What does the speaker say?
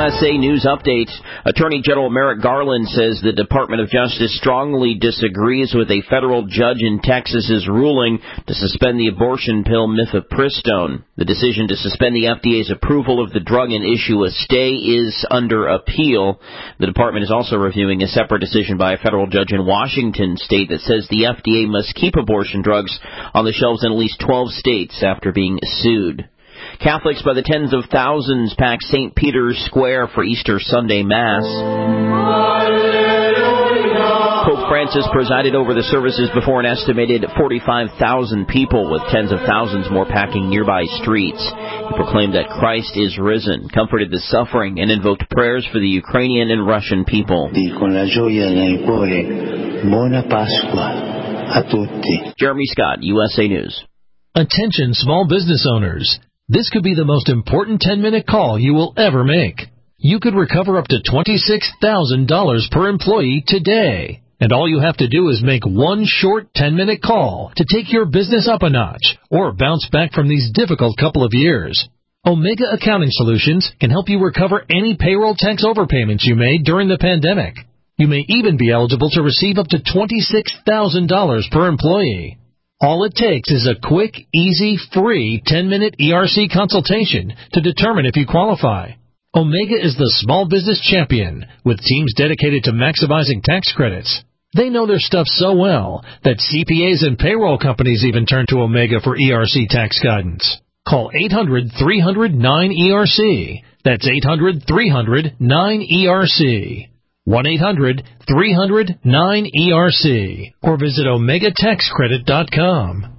USA News Update. Attorney General Merrick Garland says the Department of Justice strongly disagrees with a federal judge in Texas's ruling to suspend the abortion pill mifepristone. The decision to suspend the FDA's approval of the drug and issue a stay is under appeal. The department is also reviewing a separate decision by a federal judge in Washington state that says the FDA must keep abortion drugs on the shelves in at least 12 states after being sued. Catholics by the tens of thousands packed St. Peter's Square for Easter Sunday Mass. Pope Francis presided over the services before an estimated 45,000 people, with tens of thousands more packing nearby streets. He proclaimed that Christ is risen, comforted the suffering, and invoked prayers for the Ukrainian and Russian people. Jeremy Scott, USA News. Attention small business owners. This could be the most important 10-minute call you will ever make. You could recover up to $26,000 per employee today. And all you have to do is make one short 10-minute call to take your business up a notch or bounce back from these difficult couple of years. Omega Accounting Solutions can help you recover any payroll tax overpayments you made during the pandemic. You may even be eligible to receive up to $26,000 per employee. All it takes is a quick, easy, free 10-minute ERC consultation to determine if you qualify. Omega is the small business champion with teams dedicated to maximizing tax credits. They know their stuff so well that CPAs and payroll companies even turn to Omega for ERC tax guidance. Call 800-300-9ERC. That's 800-300-9ERC. 1-800-300-9ERC or visit OmegaTaxCredit.com.